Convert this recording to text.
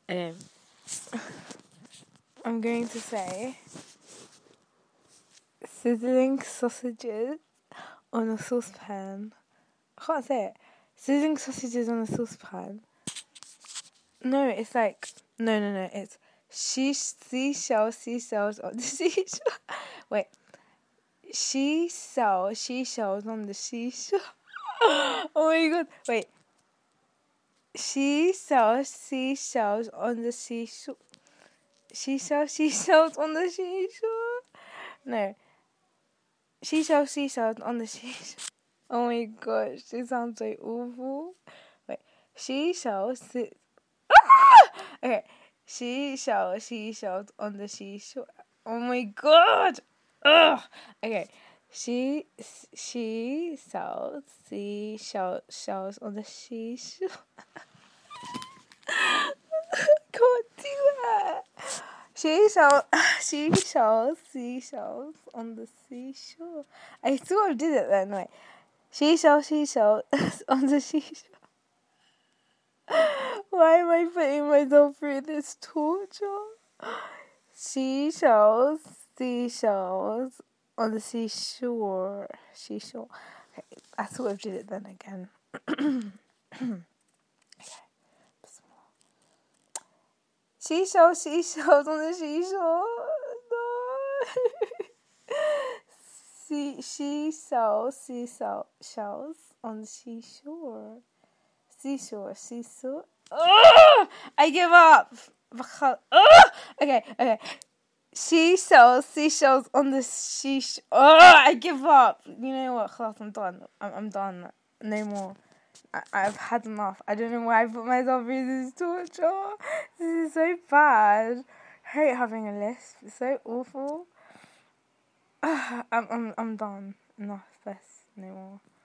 Um, I'm going to say sizzling sausages on a saucepan. I can't say it. Sizzling sausages on a saucepan. No, it's like no. It's seashells on the seashore. Wait, seashells on the seashore. Oh my god! Wait, she sells seashells on the seashore. She sells seashells on the seashore. No, she sells seashells on the seashore. Oh my gosh, this sounds so awful. Wait, she sells. Okay, she sells seashells on the seashore. Oh my god. Ugh. Okay, she sells seashells on the seashore. Can't do that. She sells seashells on the seashore. I sort of did it then. Wait, she sells seashells on the seashore. Why am I putting myself through this torture? Seashells on the seashore. Seashore. Okay, I sort of did it then again. Okay. Seashells on the seashore. No. She sells shells on the seashore. Seashore. Oh, I give up. Oh, okay. She sells seashells on the seashore. Oh, I give up. You know what, class? I'm done. I'm done. No more. I've had enough. I don't know why I put myself through this torture. This is so bad. I hate having a lisp. It's so awful. I'm done. Enough. This. No more.